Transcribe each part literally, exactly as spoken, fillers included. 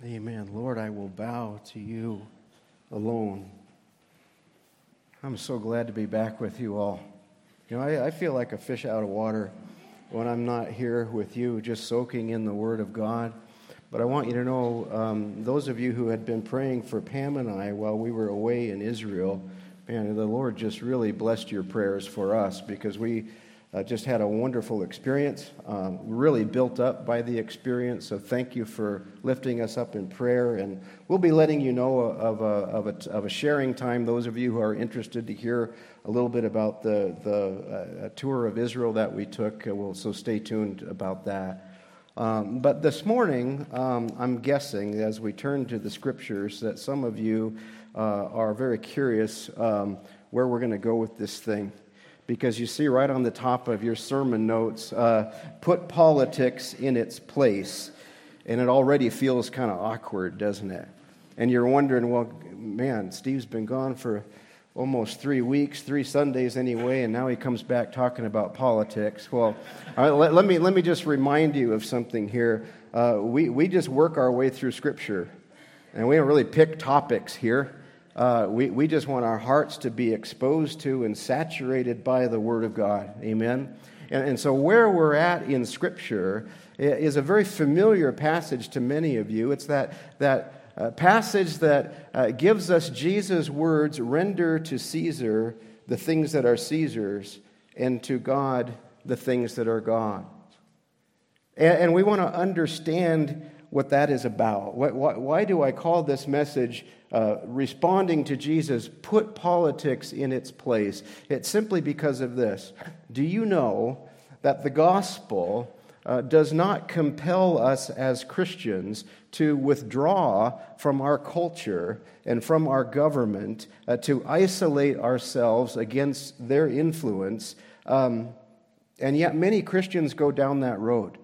Amen. Lord, I will bow to you alone. I'm so glad to be back with you all. You know, I, I feel like a fish out of water when I'm not here with you, just soaking in the Word of God. But I want you to know, um, those of you who had been praying for Pam and I while we were away in Israel, man, the Lord just really blessed your prayers for us because we uh, just had a wonderful experience, um, really built up by the experience. So thank you for lifting us up in prayer. And we'll be letting you know of a, of a, of a sharing time. Those of you who are interested to hear a little bit about the, the uh, tour of Israel that we took, uh, will, so stay tuned about that. Um, but this morning, um, I'm guessing, as we turn to the Scriptures, that some of you uh, are very curious um, where we're going to go with this thing. Because you see right on the top of your sermon notes, uh, put politics in its place. And it already feels kind of awkward, doesn't it? And you're wondering, well, man, Steve's been gone for almost three weeks, three Sundays anyway, and now he comes back talking about politics. Well, all right, let, let me let me just remind you of something here. Uh, we, we just work our way through Scripture, and we don't really pick topics here. Uh, we, we just want our hearts to be exposed to and saturated by the Word of God. Amen? And, and so where we're at in Scripture is a very familiar passage to many of you. It's that, that uh, passage that uh, gives us Jesus' words, render to Caesar the things that are Caesar's, and to God the things that are God's. And, and we want to understand what that is about. Why, why, why do I call this message uh, responding to Jesus, put politics in its place? It's simply because of this. Do you know that the gospel uh, does not compel us as Christians to withdraw from our culture and from our government, uh, to isolate ourselves against their influence? Um, and yet many Christians go down that road.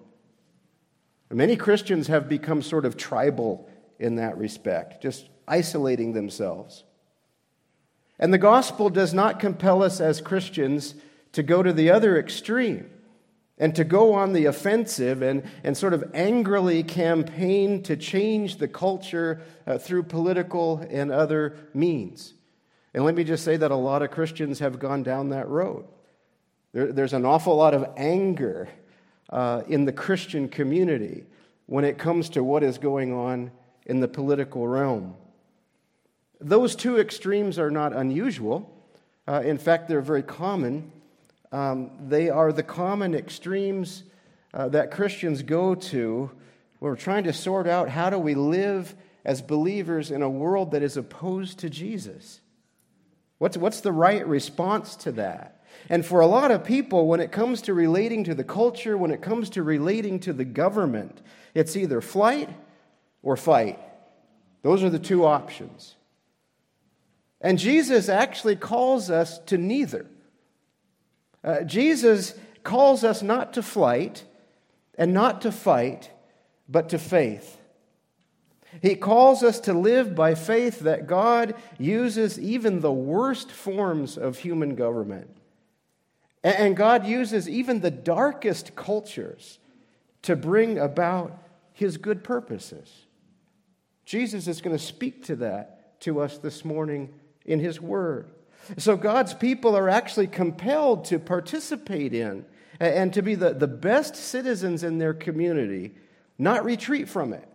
Many Christians have become sort of tribal in that respect, just isolating themselves. And the gospel does not compel us as Christians to go to the other extreme and to go on the offensive and, and sort of angrily campaign to change the culture uh, through political and other means. And let me just say that a lot of Christians have gone down that road. There, there's an awful lot of anger Uh, in the Christian community when it comes to what is going on in the political realm. Those two extremes are not unusual. Uh, in fact, they're very common. Um, they are the common extremes uh, that Christians go to when we're trying to sort out how do we live as believers in a world that is opposed to Jesus. What's, what's the right response to that? And for a lot of people, when it comes to relating to the culture, when it comes to relating to the government, it's either flight or fight. Those are the two options. And Jesus actually calls us to neither. Uh, Jesus calls us not to flight and not to fight, but to faith. He calls us to live by faith that God uses even the worst forms of human government. And God uses even the darkest cultures to bring about His good purposes. Jesus is going to speak to that to us this morning in His Word. So God's people are actually compelled to participate in and to be the, the best citizens in their community, not retreat from it.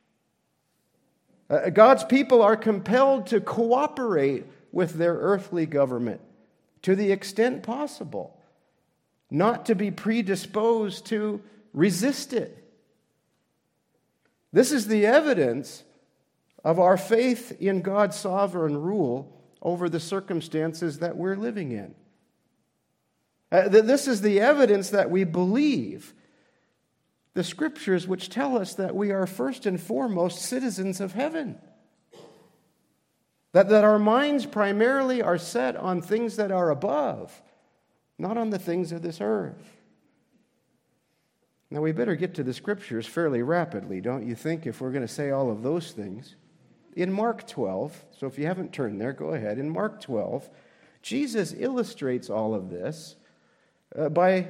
Uh, God's people are compelled to cooperate with their earthly government to the extent possible, not to be predisposed to resist it. This is the evidence of our faith in God's sovereign rule over the circumstances that we're living in. Uh, this is the evidence that we believe the Scriptures, which tell us that we are first and foremost citizens of heaven. That, that our minds primarily are set on things that are above, not on the things of this earth. Now, we better get to the Scriptures fairly rapidly, don't you think, if we're going to say all of those things? In Mark twelve, so if you haven't turned there, go ahead. In Mark twelve, Jesus illustrates all of this uh, by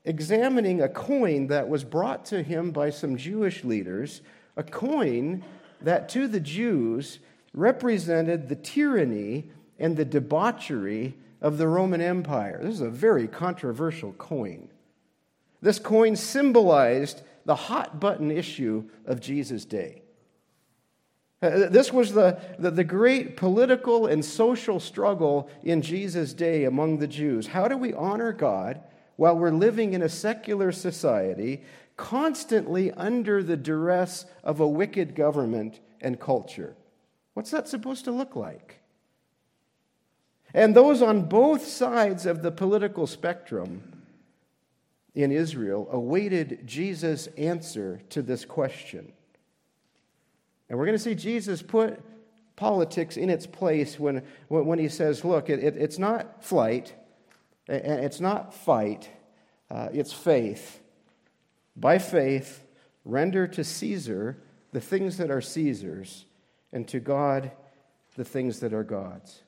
examining a coin that was brought to him by some Jewish leaders, a coin that to the Jews represented the tyranny and the debauchery of the Roman Empire. This is a very controversial coin. This coin symbolized the hot-button issue of Jesus' day. Uh, this was the, the, the great political and social struggle in Jesus' day among the Jews. How do we honor God while we're living in a secular society, constantly under the duress of a wicked government and culture? What's that supposed to look like? And those on both sides of the political spectrum in Israel awaited Jesus' answer to this question. And we're going to see Jesus put politics in its place when, when he says, look, it, it, it's not flight, and it's not fight, uh, it's faith. By faith, render to Caesar the things that are Caesar's, and to God the things that are God's.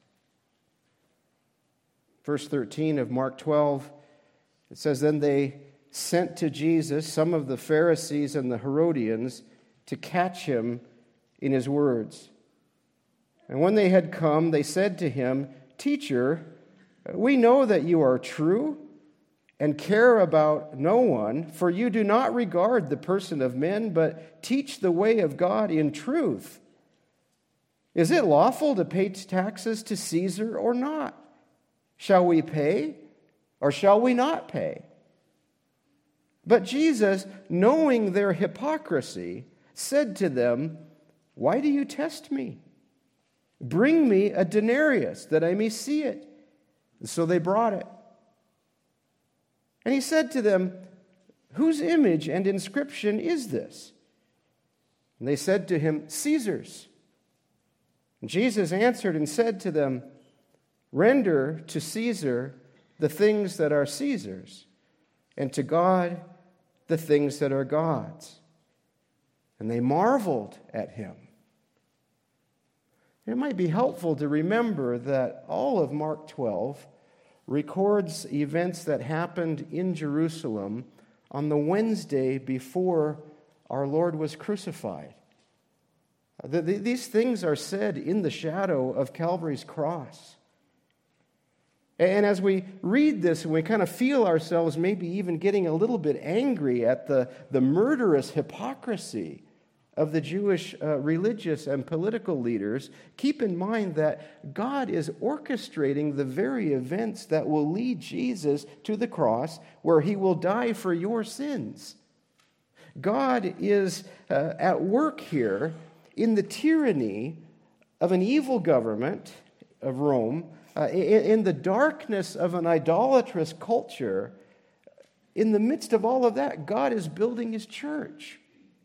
Verse thirteen of Mark twelve, it says, then they sent to Jesus some of the Pharisees and the Herodians to catch him in his words. And when they had come, they said to him, Teacher, we know that you are true and care about no one, for you do not regard the person of men, but teach the way of God in truth. Is it lawful to pay taxes to Caesar or not? Shall we pay or shall we not pay? But Jesus, knowing their hypocrisy, said to them, Why do you test me? Bring me a denarius that I may see it. And so they brought it. And he said to them, Whose image and inscription is this? And they said to him, Caesar's. And Jesus answered and said to them, Render to Caesar the things that are Caesar's, and to God the things that are God's. And they marveled at him. It might be helpful to remember that all of Mark twelve records events that happened in Jerusalem on the Wednesday before our Lord was crucified. These things are said in the shadow of Calvary's cross. And as we read this and we kind of feel ourselves maybe even getting a little bit angry at the, the murderous hypocrisy of the Jewish uh, religious and political leaders, keep in mind that God is orchestrating the very events that will lead Jesus to the cross where he will die for your sins. God is uh, at work here in the tyranny of an evil government of Rome, uh, in, in the darkness of an idolatrous culture. In the midst of all of that, God is building his church.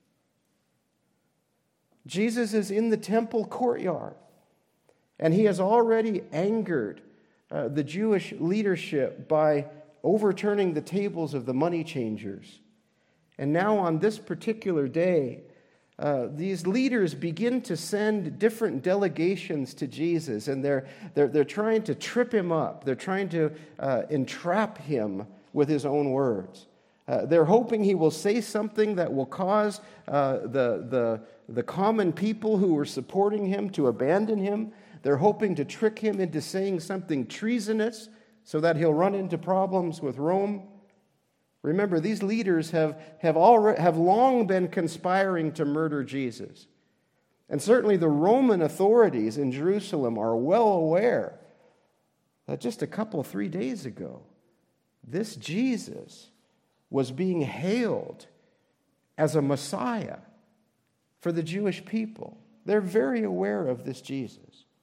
Jesus is in the temple courtyard, and he has already angered uh, the Jewish leadership by overturning the tables of the money changers. And now on this particular day, uh, these leaders begin to send different delegations to Jesus, and they're, they're, they're trying to trip him up. They're trying to uh, entrap him with his own words. Uh, they're hoping he will say something that will cause uh, the, the, the common people who were supporting him to abandon him. They're hoping to trick him into saying something treasonous so that he'll run into problems with Rome. Remember, these leaders have, have, already, have long been conspiring to murder Jesus. And certainly the Roman authorities in Jerusalem are well aware that just a couple, three days ago, this Jesus was being hailed as a Messiah for the Jewish people. They're very aware of this Jesus.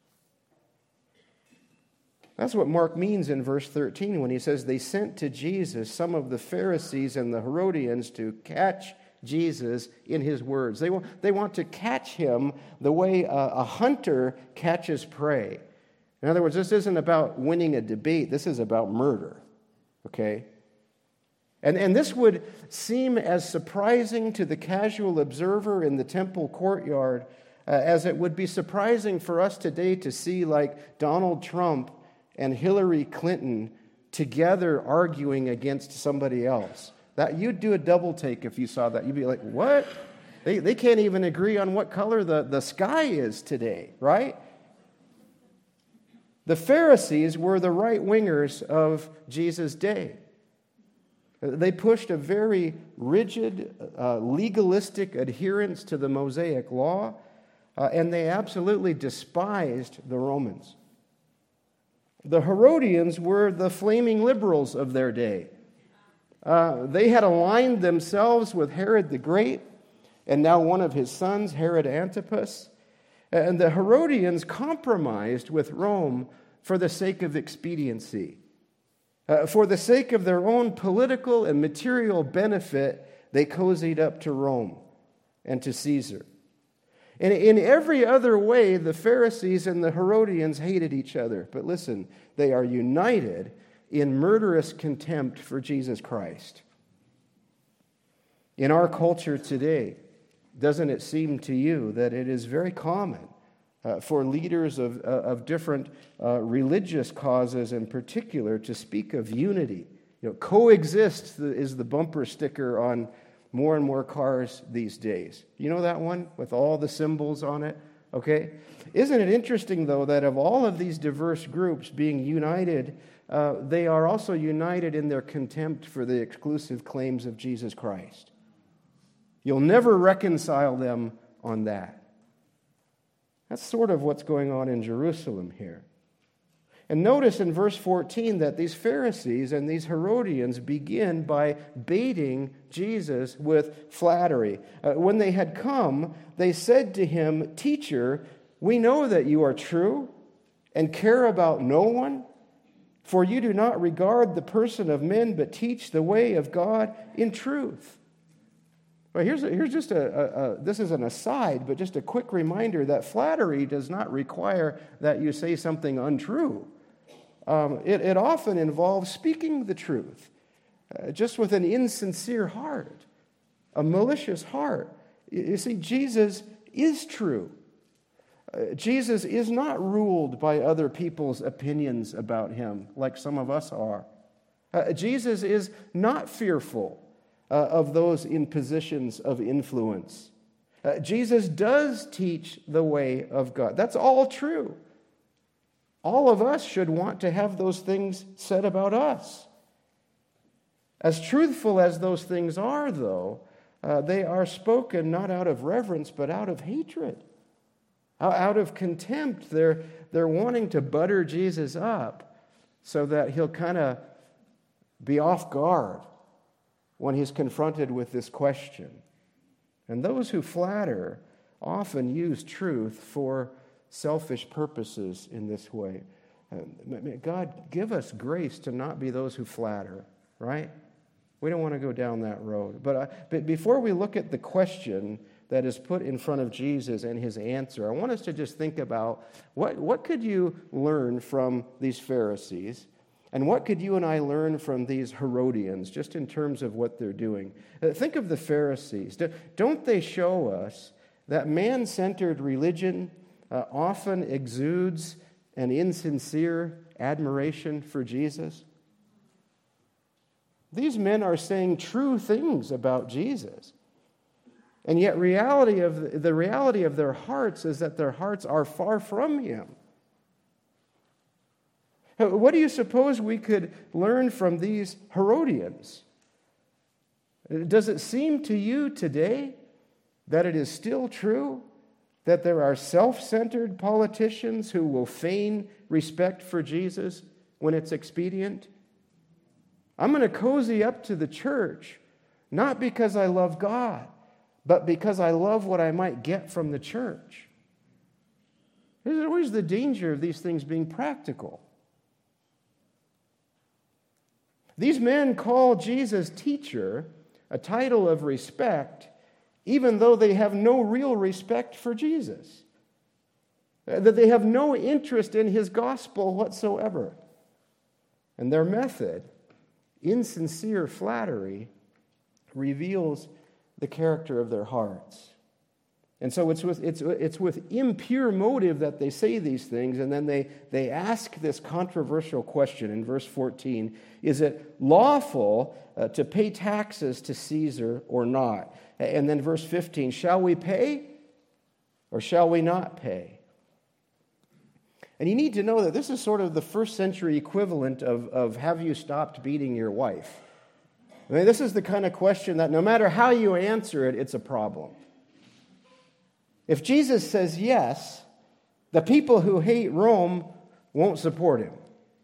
That's what Mark means in verse thirteen when he says they sent to Jesus some of the Pharisees and the Herodians to catch Jesus in his words. They want, they want to catch him the way a, a hunter catches prey. In other words, this isn't about winning a debate. This is about murder. Okay? And, and this would seem as surprising to the casual observer in the temple courtyard uh, as it would be surprising for us today to see like Donald Trump and Hillary Clinton together arguing against somebody else. That you'd do a double take if you saw that. You'd be like, what? They, they can't even agree on what color the, the sky is today, right? The Pharisees were the right-wingers of Jesus' day. They pushed a very rigid, uh, legalistic adherence to the Mosaic law, uh, and they absolutely despised the Romans. The Herodians were the flaming liberals of their day. Uh, they had aligned themselves with Herod the Great, and now one of his sons, Herod Antipas. And the Herodians compromised with Rome for the sake of expediency. Uh, for the sake of their own political and material benefit, they cozied up to Rome and to Caesar. And in every other way, the Pharisees and the Herodians hated each other. But listen, they are united in murderous contempt for Jesus Christ. In our culture today, doesn't it seem to you that it is very common uh, for leaders of, uh, of different uh, religious causes in particular to speak of unity? You know, coexist is the bumper sticker on more and more cars these days. You know that one with all the symbols on it? Okay? Isn't it interesting, though, that of all of these diverse groups being united, uh, they are also united in their contempt for the exclusive claims of Jesus Christ? You'll never reconcile them on that. That's sort of what's going on in Jerusalem here. And notice in verse fourteen that these Pharisees and these Herodians begin by baiting Jesus with flattery. Uh, when they had come, they said to him, "Teacher, we know that you are true and care about no one, for you do not regard the person of men, but teach the way of God in truth." Well, here's, a, here's just a, a, a, this is an aside, but just a quick reminder that flattery does not require that you say something untrue. Um, it, it often involves speaking the truth, uh, just with an insincere heart, a malicious heart. You, you see, Jesus is true. Uh, Jesus is not ruled by other people's opinions about him, like some of us are. Uh, Jesus is not fearful Uh, of those in positions of influence. Uh, Jesus does teach the way of God. That's all true. All of us should want to have those things said about us. As truthful as those things are, though, uh, they are spoken not out of reverence, but out of hatred, out of contempt. They're, they're wanting to butter Jesus up so that he'll kind of be off guard when he's confronted with this question. And those who flatter often use truth for selfish purposes in this way. God, give us grace to not be those who flatter, right? We don't want to go down that road. But, I, but before we look at the question that is put in front of Jesus and his answer, I want us to just think about what, what could you learn from these Pharisees? And what could you and I learn from these Herodians, just in terms of what they're doing? Uh, think of the Pharisees. Don't they show us that man-centered religion uh, often exudes an insincere admiration for Jesus? These men are saying true things about Jesus. And yet reality of the reality of their hearts is that their hearts are far from him. What do you suppose we could learn from these Herodians? Does it seem to you today that it is still true that there are self-centered politicians who will feign respect for Jesus when it's expedient? I'm going to cozy up to the church, not because I love God, but because I love what I might get from the church. There's always the danger of these things being practical. These men call Jesus teacher, a title of respect, even though they have no real respect for Jesus. That they have no interest in his gospel whatsoever. And their method, insincere flattery, reveals the character of their hearts. And so it's with, it's, it's with impure motive that they say these things, and then they, they ask this controversial question in verse fourteen, is it lawful uh, to pay taxes to Caesar or not? And then verse fifteen, shall we pay or shall we not pay? And you need to know that this is sort of the first century equivalent of, of have you stopped beating your wife? I mean, this is the kind of question that no matter how you answer it, it's a problem. If Jesus says yes, the people who hate Rome won't support him.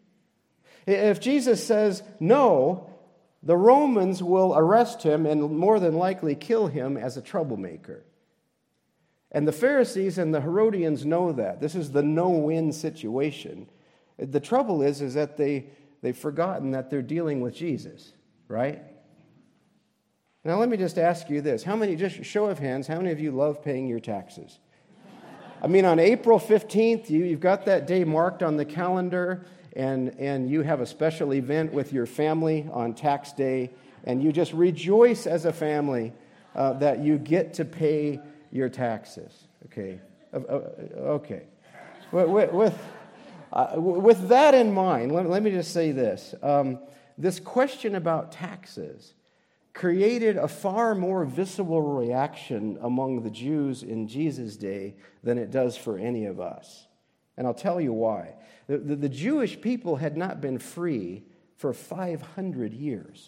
If Jesus says no, the Romans will arrest him and more than likely kill him as a troublemaker. And the Pharisees and the Herodians know that. This is the no-win situation. The trouble is, is that they, they've forgotten that they're dealing with Jesus, right? Now, let me just ask you this. How many, just show of hands, how many of you love paying your taxes? I mean, on April fifteenth, you, you've got that day marked on the calendar, and, and you have a special event with your family on tax day, and you just rejoice as a family uh, that you get to pay your taxes. Okay. Uh, okay. With, with, uh, with that in mind, let, let me just say this. Um, this question about taxes created a far more visceral reaction among the Jews in Jesus' day than it does for any of us. And I'll tell you why. The, the, the Jewish people had not been free for five hundred years.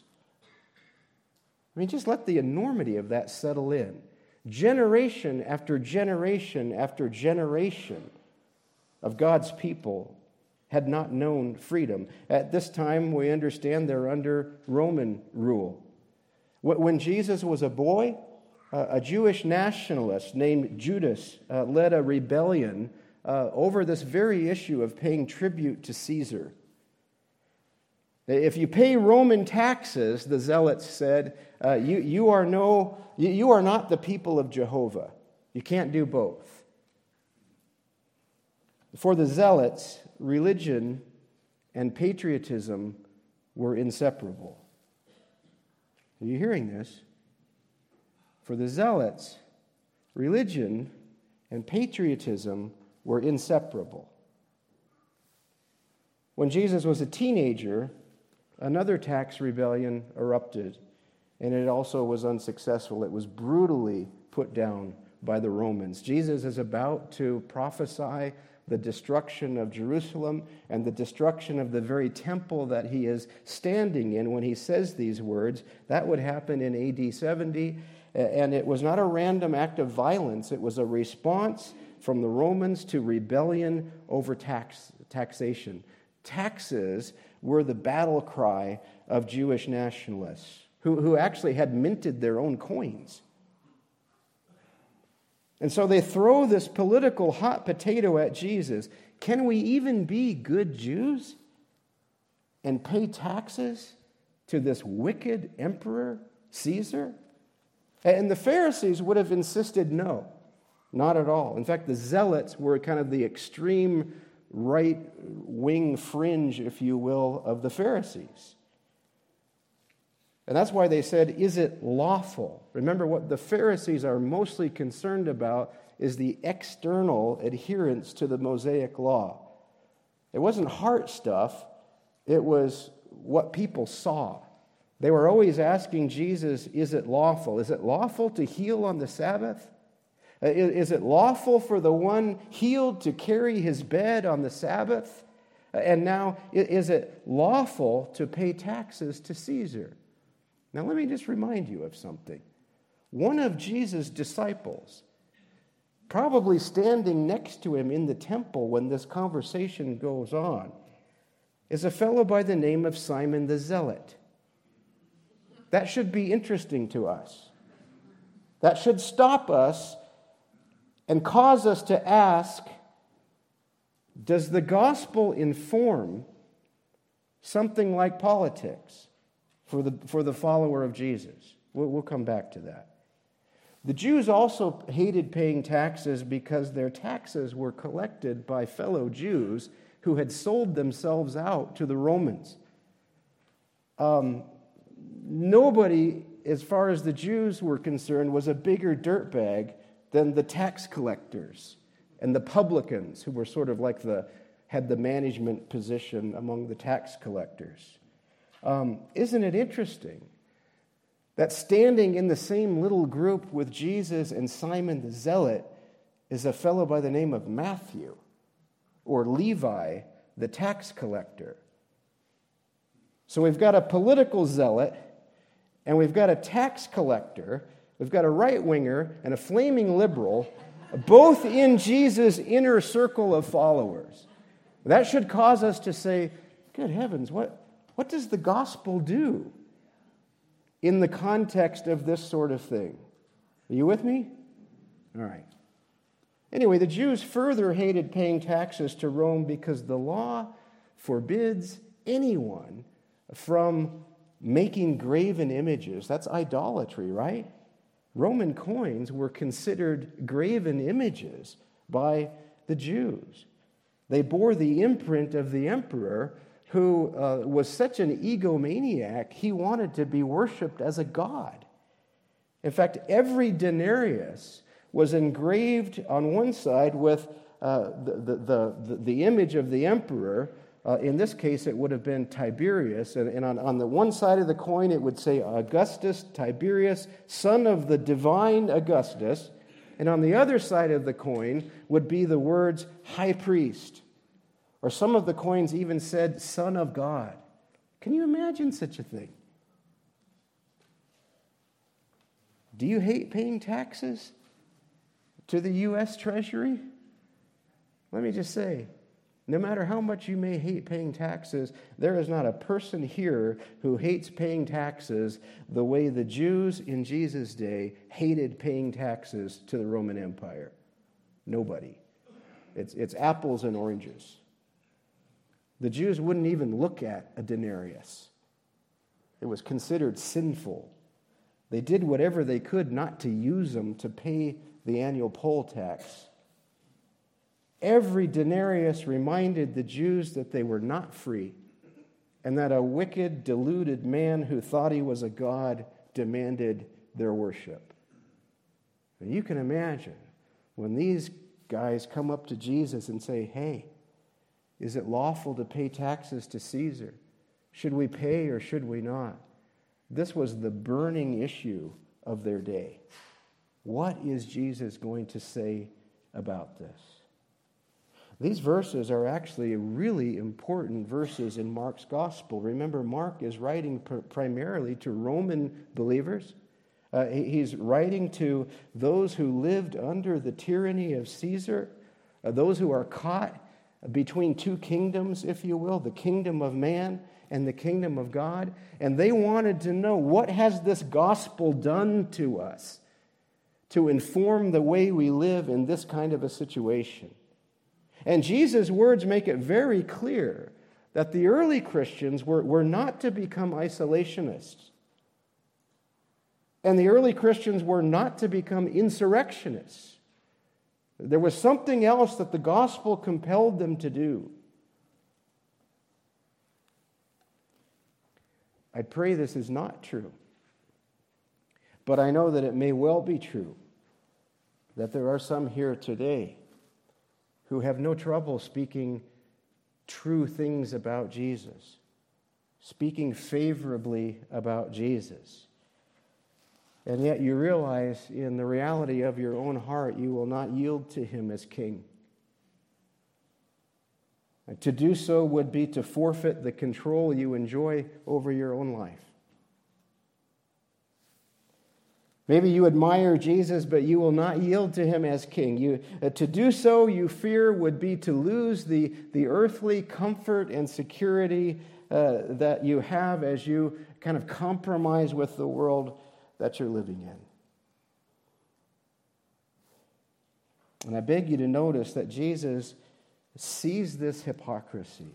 I mean, just let the enormity of that settle in. Generation after generation after generation of God's people had not known freedom. At this time, we understand they're under Roman rule. When Jesus was a boy, a Jewish nationalist named Judas uh, led a rebellion uh, over this very issue of paying tribute to Caesar. If you pay Roman taxes, the zealots said, uh, you, you, are no, you, you are not the people of Jehovah. You can't do both. For the zealots, religion and patriotism were inseparable. Are you hearing this? For the zealots, religion and patriotism were inseparable. When Jesus was a teenager, another tax rebellion erupted, and it also was unsuccessful. It was brutally put down by the Romans. Jesus is about to prophesy the destruction of Jerusalem and the destruction of the very temple that he is standing in when he says these words. That would happen in A D seventy, and it was not a random act of violence. It was a response from the Romans to rebellion over tax taxation. Taxes were the battle cry of Jewish nationalists who, who actually had minted their own coins. And so they throw this political hot potato at Jesus. Can we even be good Jews and pay taxes to this wicked emperor, Caesar? And the Pharisees would have insisted no, not at all. In fact, the zealots were kind of the extreme right-wing fringe, if you will, of the Pharisees. And that's why they said, is it lawful? Remember, what the Pharisees are mostly concerned about is the external adherence to the Mosaic law. It wasn't heart stuff. It was what people saw. They were always asking Jesus, is it lawful? Is it lawful to heal on the Sabbath? Is it lawful for the one healed to carry his bed on the Sabbath? And now, is it lawful to pay taxes to Caesar? Now, let me just remind you of something. One of Jesus' disciples, probably standing next to him in the temple when this conversation goes on, is a fellow by the name of Simon the Zealot. That should be interesting to us. That should stop us and cause us to ask, does the gospel inform something like politics for the, for the follower of Jesus? We'll, we'll come back to that. The Jews also hated paying taxes because their taxes were collected by fellow Jews who had sold themselves out to the Romans. Um, nobody, as far as the Jews were concerned, was a bigger dirtbag than the tax collectors and the publicans, who were sort of like the, had the management position among the tax collectors. Um, isn't it interesting that standing in the same little group with Jesus and Simon the Zealot is a fellow by the name of Matthew, or Levi, the tax collector? So we've got a political zealot, and we've got a tax collector, we've got a right-winger and a flaming liberal, both in Jesus' inner circle of followers. That should cause us to say, good heavens, what, what does the gospel do in the context of this sort of thing? Are you with me? All right. Anyway, the Jews further hated paying taxes to Rome because the law forbids anyone from making graven images. That's idolatry, right? Roman coins were considered graven images by the Jews. They bore the imprint of the emperor, who uh, was such an egomaniac, he wanted to be worshipped as a god. In fact, every denarius was engraved on one side with uh, the, the, the, the image of the emperor. Uh, in this case, it would have been Tiberius. And, and on, on the one side of the coin, it would say Augustus Tiberius, son of the divine Augustus. And on the other side of the coin would be the words high priest. Or some of the coins even said son of God. Can you imagine such a thing? Do you hate paying taxes to the U S Treasury? Let me just say, no matter how much you may hate paying taxes, there is not a person here who hates paying taxes the way the Jews in Jesus' day hated paying taxes to the Roman Empire. Nobody. It's, it's apples and oranges. The Jews wouldn't even look at a denarius. It was considered sinful. They did whatever they could not to use them to pay the annual poll tax. Every denarius reminded the Jews that they were not free, and that a wicked, deluded man who thought he was a god demanded their worship. And you can imagine when these guys come up to Jesus and say, hey, is it lawful to pay taxes to Caesar? Should we pay or should we not? This was the burning issue of their day. What is Jesus going to say about this? These verses are actually really important verses in Mark's gospel. Remember, Mark is writing pr- primarily to Roman believers. Uh, he, he's writing to those who lived under the tyranny of Caesar, uh, those who are caught between two kingdoms, if you will, the kingdom of man and the kingdom of God. And they wanted to know, what has this gospel done to us to inform the way we live in this kind of a situation? And Jesus' words make it very clear that the early Christians were, were not to become isolationists. And the early Christians were not to become insurrectionists. There was something else that the gospel compelled them to do. I pray this is not true. But I know that it may well be true that there are some here today who have no trouble speaking true things about Jesus, speaking favorably about Jesus. And yet you realize in the reality of your own heart, you will not yield to him as king. And to do so would be to forfeit the control you enjoy over your own life. Maybe you admire Jesus, but you will not yield to him as king. You, uh, to do so, you fear, would be to lose the, the earthly comfort and security uh, that you have as you kind of compromise with the world that you're living in. And I beg you to notice that Jesus sees this hypocrisy.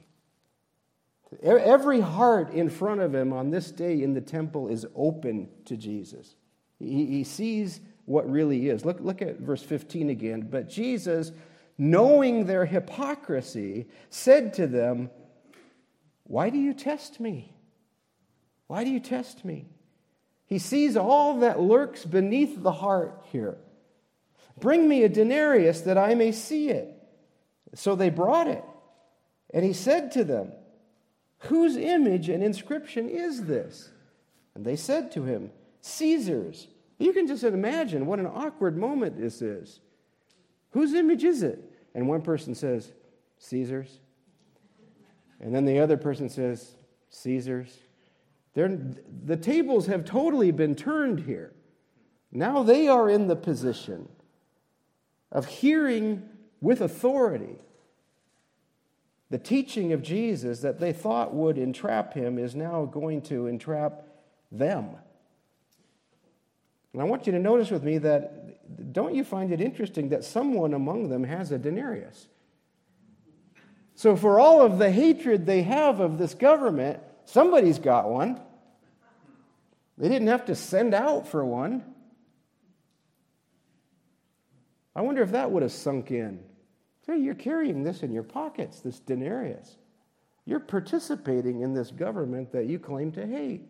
Every heart in front of him on this day in the temple is open to Jesus. He, he sees what really is. Look, look at verse fifteen again. But Jesus, knowing their hypocrisy, said to them, "Why do you test me? Why do you test me?" He sees all that lurks beneath the heart here. Bring me a denarius that I may see it. So they brought it. And he said to them, Whose image and inscription is this? And they said to him, Caesar's. You can just imagine what an awkward moment this is. Whose image is it? And one person says, Caesar's. And then the other person says, Caesar's. They're, the tables have totally been turned here. Now they are in the position of hearing with authority the teaching of Jesus that they thought would entrap him is now going to entrap them. And I want you to notice with me that, don't you find it interesting that someone among them has a denarius? So for all of the hatred they have of this government, somebody's got one. They didn't have to send out for one. I wonder if that would have sunk in. Hey, you're carrying this in your pockets, this denarius. You're participating in this government that you claim to hate.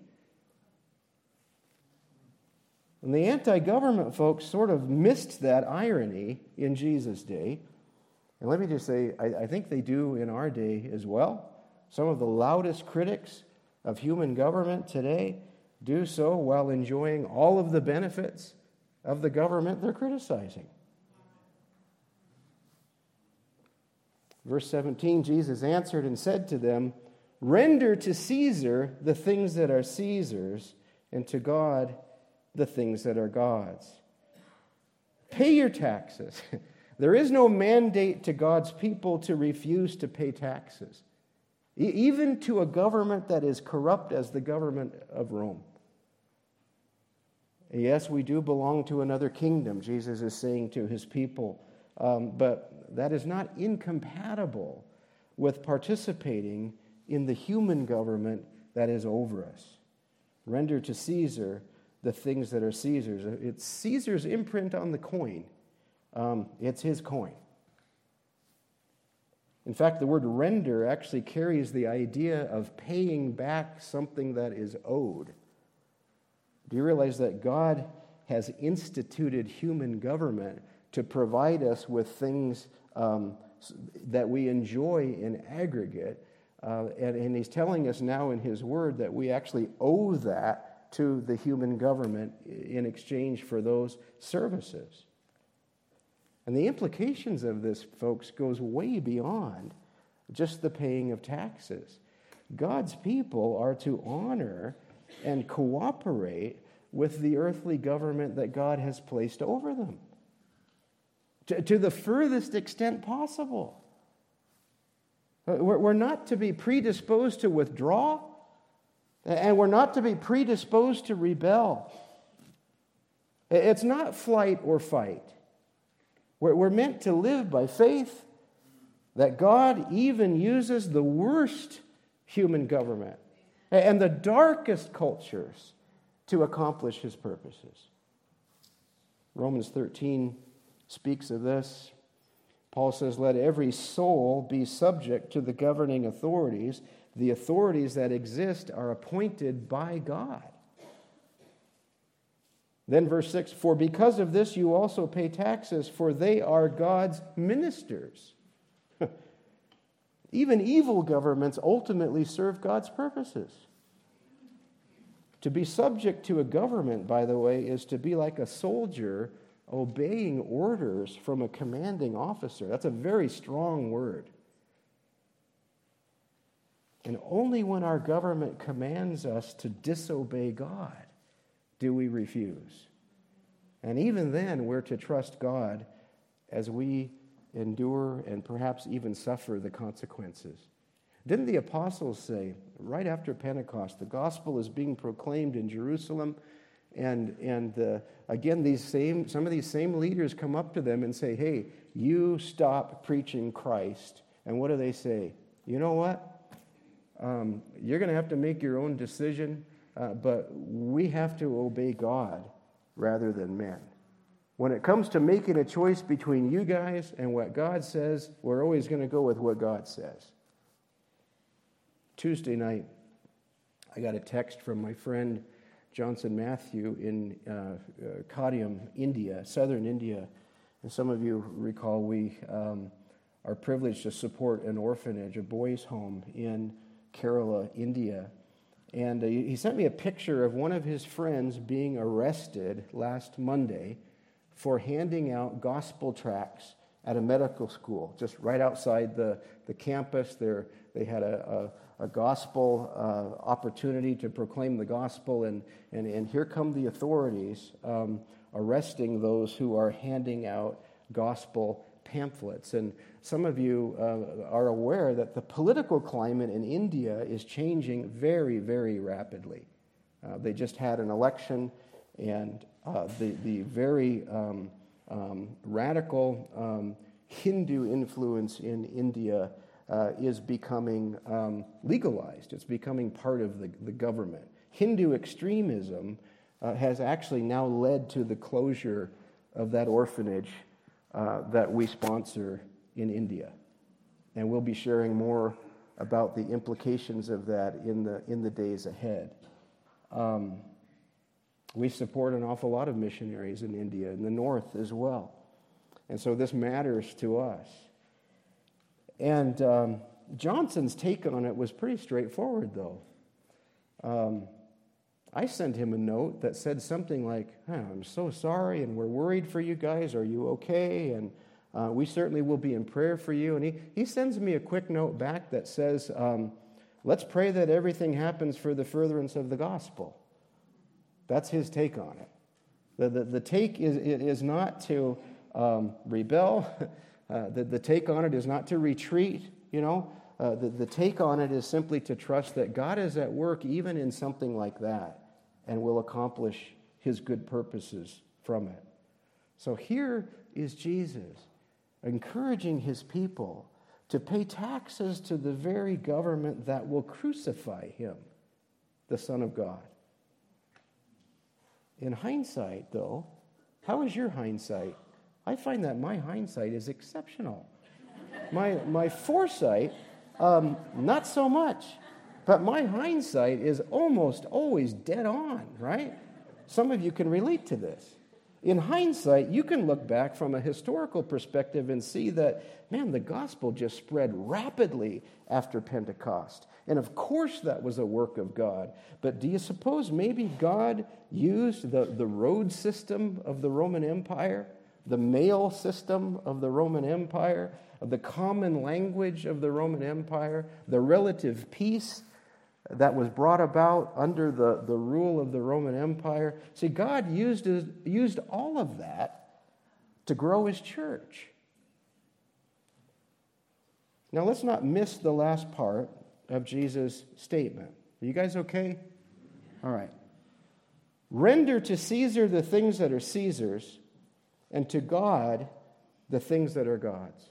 And the anti-government folks sort of missed that irony in Jesus' day. And let me just say, I, I think they do in our day as well. Some of the loudest critics of human government today do so while enjoying all of the benefits of the government they're criticizing. Verse seventeen, Jesus answered and said to them, Render to Caesar the things that are Caesar's, and to God the things that are God's. Pay your taxes. There is no mandate to God's people to refuse to pay taxes, e- even to a government that is corrupt as the government of Rome. Yes, we do belong to another kingdom, Jesus is saying to his people, um, but that is not incompatible with participating in the human government that is over us. Render to Caesar the things that are Caesar's. It's Caesar's imprint on the coin. Um, it's his coin. In fact, the word render actually carries the idea of paying back something that is owed. Do you realize that God has instituted human government to provide us with things um, that we enjoy in aggregate? Uh, and, and he's telling us now in his word that we actually owe that to the human government in exchange for those services. And the implications of this, folks, goes way beyond just the paying of taxes. God's people are to honor and cooperate with the earthly government that God has placed over them to, to the furthest extent possible. We're, we're not to be predisposed to withdraw, and we're not to be predisposed to rebel. It's not flight or fight. We're, we're meant to live by faith that God even uses the worst human government and the darkest cultures to accomplish his purposes. Romans thirteen speaks of this. Paul says, let every soul be subject to the governing authorities. The authorities that exist are appointed by God. Then verse six, for because of this you also pay taxes, for they are God's ministers. Even evil governments ultimately serve God's purposes. To be subject to a government, by the way, is to be like a soldier obeying orders from a commanding officer. That's a very strong word. And only when our government commands us to disobey God do we refuse. And even then, we're to trust God as we endure and perhaps even suffer the consequences. Didn't the apostles say, right after Pentecost, the gospel is being proclaimed in Jerusalem, and and uh, again, these same some of these same leaders come up to them and say, hey, you stop preaching Christ. And what do they say? You know what? Um, you're going to have to make your own decision, uh, but we have to obey God rather than men. When it comes to making a choice between you guys and what God says, we're always going to go with what God says. Tuesday night, I got a text from my friend Johnson Matthew in uh, uh, Kadiam, India, southern India. And some of you recall we um, are privileged to support an orphanage, a boys' home in Kerala, India. And uh, he sent me a picture of one of his friends being arrested last Monday for handing out gospel tracts at a medical school, just right outside the, the campus. There, they had a, a, a gospel uh, opportunity to proclaim the gospel, and, and, and here come the authorities um, arresting those who are handing out gospel pamphlets. And some of you uh, are aware that the political climate in India is changing very, very rapidly. Uh, they just had an election, and uh, the, the very um, um, radical um, Hindu influence in India uh, is becoming um, legalized. It's becoming part of the, the government. Hindu extremism uh, has actually now led to the closure of that orphanage uh, that we sponsor in India. And we'll be sharing more about the implications of that in the in the days ahead. Um, we support an awful lot of missionaries in India, in the north as well. And so this matters to us. And um, Johnson's take on it was pretty straightforward, though. Um, I sent him a note that said something like, oh, I'm so sorry, and we're worried for you guys. Are you okay? And uh, we certainly will be in prayer for you. And he, he sends me a quick note back that says, um, let's pray that everything happens for the furtherance of the gospel. That's his take on it. The, the, the take is, is not to um, rebel. Uh, the, the take on it is not to retreat, you know. Uh, the, the take on it is simply to trust that God is at work even in something like that and will accomplish his good purposes from it. So here is Jesus encouraging his people to pay taxes to the very government that will crucify him, the Son of God. In hindsight, though, how is your hindsight? I find that my hindsight is exceptional. My, my foresight, um, not so much. But my hindsight is almost always dead on, right? Some of you can relate to this. In hindsight, you can look back from a historical perspective and see that, man, the gospel just spread rapidly after Pentecost. And of course that was a work of God. But do you suppose maybe God used the, the road system of the Roman Empire, the mail system of the Roman Empire, the common language of the Roman Empire, the relative peace that was brought about under the, the rule of the Roman Empire? See, God used, used all of that to grow his church. Now, let's not miss the last part of Jesus' statement. Are you guys okay? All right. Render to Caesar the things that are Caesar's, and to God the things that are God's.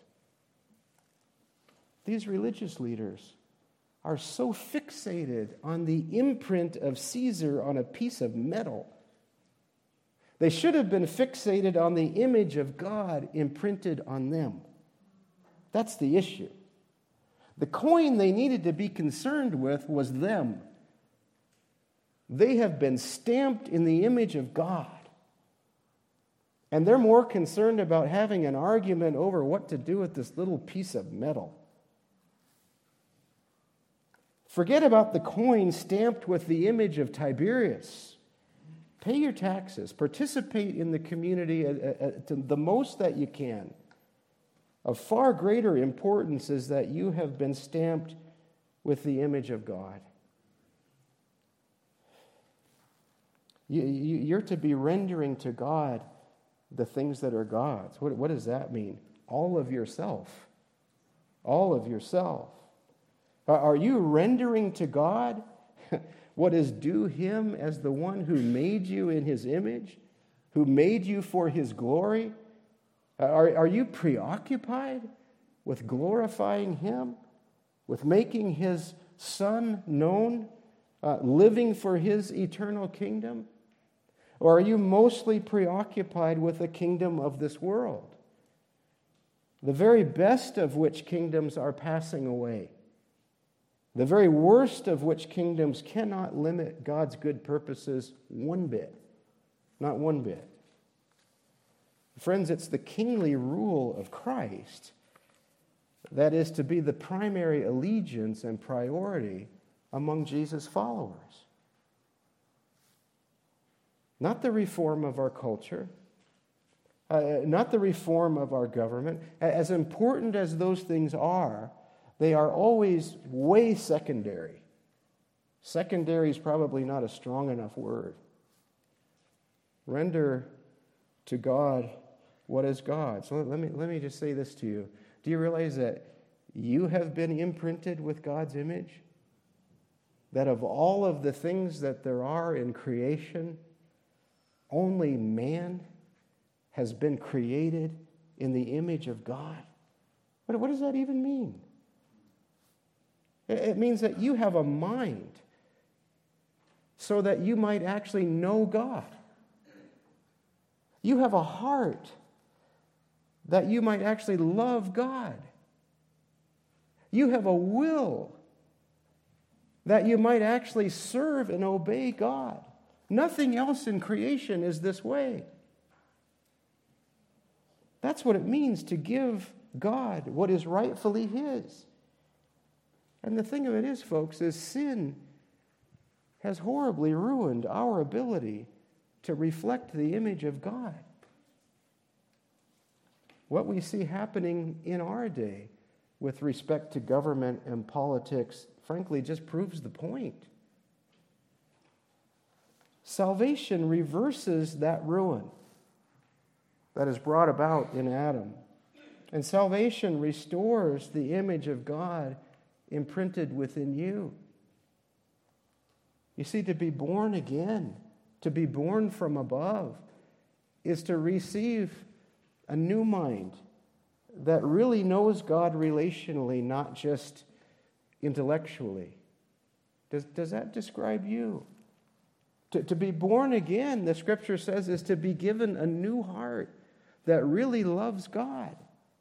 These religious leaders are so fixated on the imprint of Caesar on a piece of metal. They should have been fixated on the image of God imprinted on them. That's the issue. The coin they needed to be concerned with was them. They have been stamped in the image of God. And they're more concerned about having an argument over what to do with this little piece of metal. Forget about the coin stamped with the image of Tiberius. Pay your taxes. Participate in the community to the most that you can. Of far greater importance is that you have been stamped with the image of God. You're to be rendering to God the things that are God's. What, what does that mean? All of yourself. All of yourself. Are you rendering to God what is due him as the one who made you in his image, who made you for his glory? Are, are you preoccupied with glorifying him, with making his Son known, uh, living for his eternal kingdom? Or are you mostly preoccupied with the kingdom of this world, the very best of which kingdoms are passing away? The very worst of which kingdoms cannot limit God's good purposes one bit. Not one bit. Friends, it's the kingly rule of Christ that is to be the primary allegiance and priority among Jesus' followers. Not the reform of our culture, uh, not the reform of our government. As important as those things are, they are always way secondary. Secondary is probably not a strong enough word. Render to God what is God. So let me, let me just say this to you. Do you realize that you have been imprinted with God's image? That of all of the things that there are in creation, only man has been created in the image of God? What, what does that even mean? It, it means that you have a mind so that you might actually know God. You have a heart that you might actually love God. You have a will that you might actually serve and obey God. Nothing else in creation is this way. That's what it means to give God what is rightfully His. And the thing of it is, folks, is sin has horribly ruined our ability to reflect the image of God. What we see happening in our day with respect to government and politics, frankly, just proves the point. Salvation reverses that ruin that is brought about in Adam. And salvation restores the image of God imprinted within you. You see, to be born again, to be born from above, is to receive a new mind that really knows God relationally, not just intellectually. Does, does that describe you? To, to be born again, the Scripture says, is to be given a new heart that really loves God.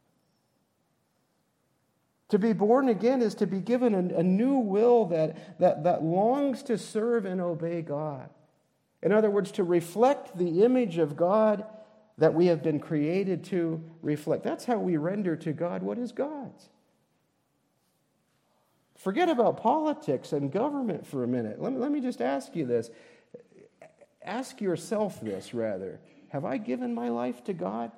To be born again is to be given a, a new will that, that, that longs to serve and obey God. In other words, to reflect the image of God that we have been created to reflect. That's how we render to God what is God's. Forget about politics and government for a minute. Let me, let me just ask you this. Ask yourself this, rather. Have I given my life to God?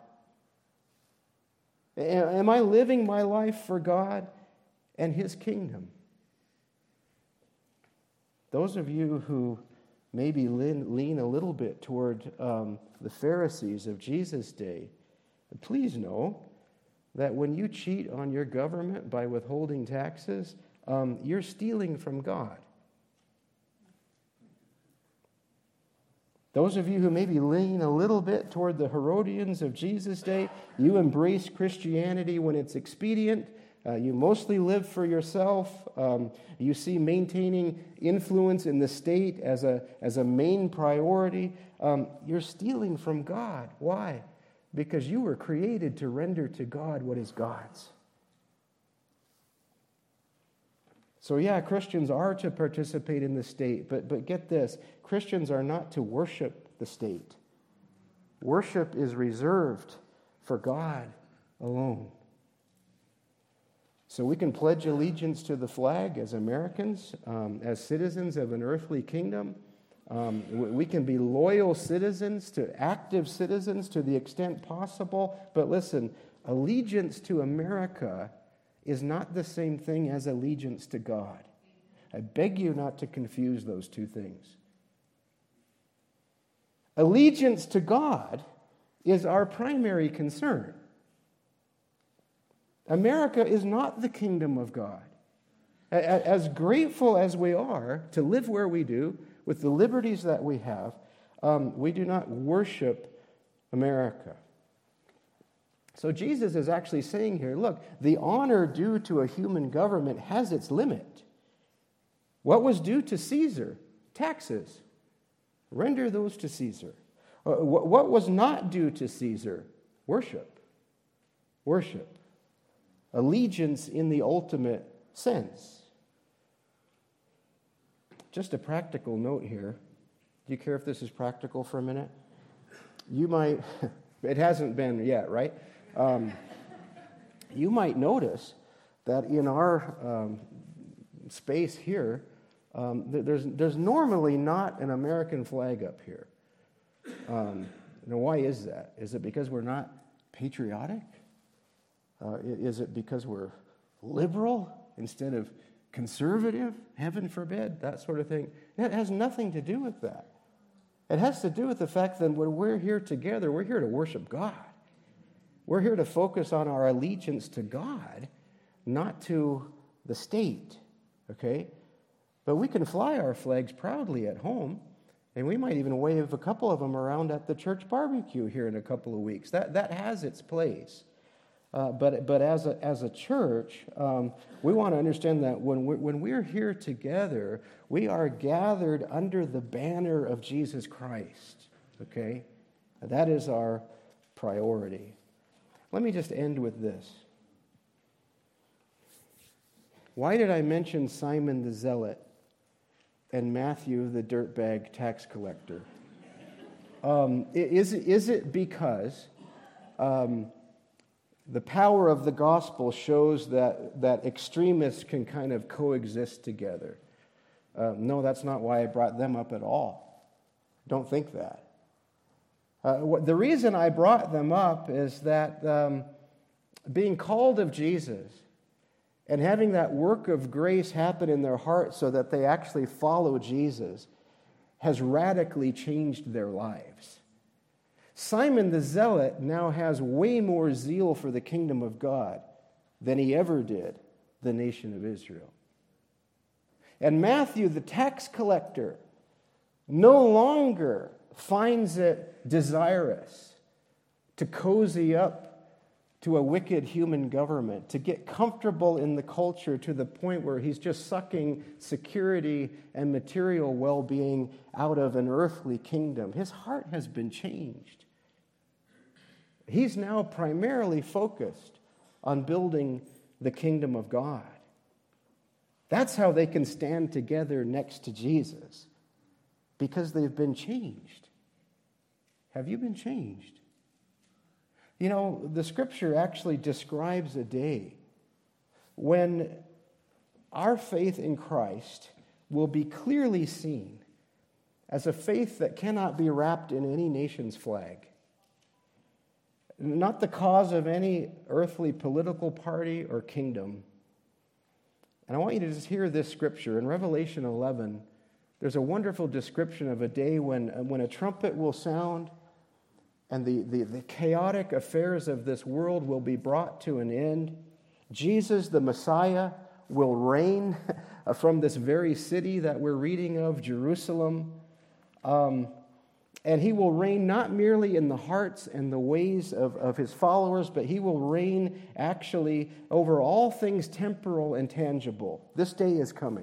Am I living my life for God and His kingdom? Those of you who maybe lean, lean a little bit toward um, the Pharisees of Jesus' day, please know that when you cheat on your government by withholding taxes, um, you're stealing from God. Those of you who maybe lean a little bit toward the Herodians of Jesus' day, you embrace Christianity when it's expedient. Uh, you mostly live for yourself. Um, you see maintaining influence in the state as a, as a main priority. Um, you're stealing from God. Why? Because you were created to render to God what is God's. So yeah, Christians are to participate in the state, but, but get this, Christians are not to worship the state. Worship is reserved for God alone. So we can pledge allegiance to the flag as Americans, um, as citizens of an earthly kingdom. Um, we can be loyal citizens, to active citizens to the extent possible. But listen, allegiance to America is not the same thing as allegiance to God. I beg you not to confuse those two things. Allegiance to God is our primary concern. America is not the kingdom of God. As grateful as we are to live where we do, with the liberties that we have, um, we do not worship America. So Jesus is actually saying here, look, the honor due to a human government has its limit. What was due to Caesar? Taxes. Render those to Caesar. Uh, what, what was not due to Caesar? Worship. Worship. Allegiance in the ultimate sense. Just a practical note here. Do you care if this is practical for a minute? You might, It hasn't been yet, right? Um, you might notice that in our um, space here, um, there's, there's normally not an American flag up here. Um, now, why is that? Is it because we're not patriotic? Uh, is it because we're liberal instead of conservative? Heaven forbid, that sort of thing. It has nothing to do with that. It has to do with the fact that when we're here together, we're here to worship God. We're here to focus on our allegiance to God, not to the state, okay? But we can fly our flags proudly at home, and we might even wave a couple of them around at the church barbecue here in a couple of weeks. That, that has its place. Uh, but but as a, as a church, um, we want to understand that when we're, when we're here together, we are gathered under the banner of Jesus Christ, okay? That is our priority. Let me just end with this. Why did I mention Simon the Zealot and Matthew the dirtbag tax collector? Um, is, is it because... Um, The power of the gospel shows that, that extremists can kind of coexist together. Uh, no, that's not why I brought them up at all. Don't think that. Uh, what, the reason I brought them up is that um, being called of Jesus and having that work of grace happen in their hearts so that they actually follow Jesus has radically changed their lives. Simon the Zealot now has way more zeal for the kingdom of God than he ever did the nation of Israel. And Matthew, the tax collector, no longer finds it desirous to cozy up to a wicked human government, to get comfortable in the culture to the point where he's just sucking security and material well-being out of an earthly kingdom. His heart has been changed. He's now primarily focused on building the kingdom of God. That's how they can stand together next to Jesus, because they've been changed. Have you been changed? You know, the scripture actually describes a day when our faith in Christ will be clearly seen as a faith that cannot be wrapped in any nation's flag. Not the cause of any earthly political party or kingdom. And I want you to just hear this scripture. In Revelation eleven, there's a wonderful description of a day when, when a trumpet will sound and the, the, the chaotic affairs of this world will be brought to an end. Jesus, the Messiah, will reign from this very city that we're reading of, Jerusalem. Um, and he will reign not merely in the hearts and the ways of, of his followers, but he will reign actually over all things temporal and tangible. This day is coming.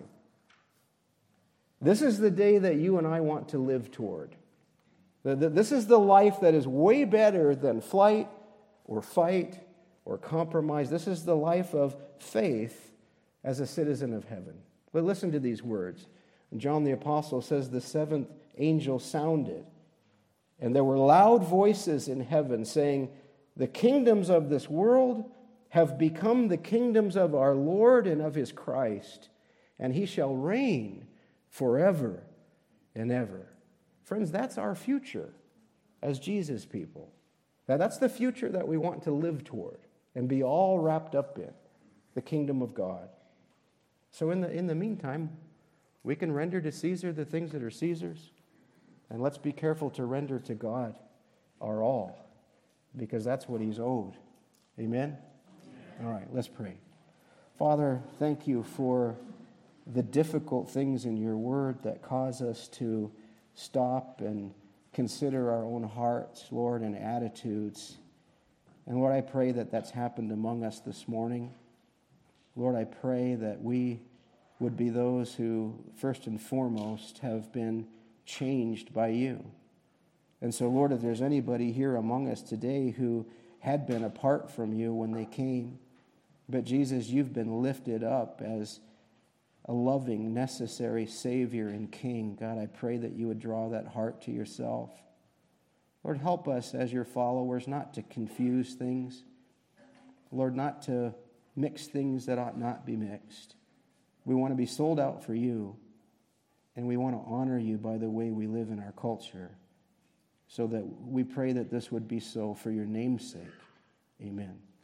This is the day that you and I want to live toward. This is the life that is way better than flight or fight or compromise. This is the life of faith as a citizen of heaven. But listen to these words. John the Apostle says, the seventh angel sounded, and there were loud voices in heaven saying, the kingdoms of this world have become the kingdoms of our Lord and of his Christ, and he shall reign forever and ever. Friends, that's our future as Jesus people. Now, that's the future that we want to live toward and be all wrapped up in, the kingdom of God. So in the, in the meantime, we can render to Caesar the things that are Caesar's, and let's be careful to render to God our all, because that's what he's owed. Amen? Amen. All right, let's pray. Father, thank you for the difficult things in your word that cause us to stop and consider our own hearts, Lord, and attitudes. And Lord, I pray that that's happened among us this morning. Lord, I pray that we would be those who, first and foremost, have been changed by you. And so, Lord, if there's anybody here among us today who had been apart from you when they came, but Jesus, you've been lifted up as a loving, necessary Savior and King. God, I pray that you would draw that heart to yourself. Lord, help us as your followers not to confuse things. Lord, not to mix things that ought not be mixed. We want to be sold out for you, and we want to honor you by the way we live in our culture, so that we pray that this would be so for your name's sake. Amen.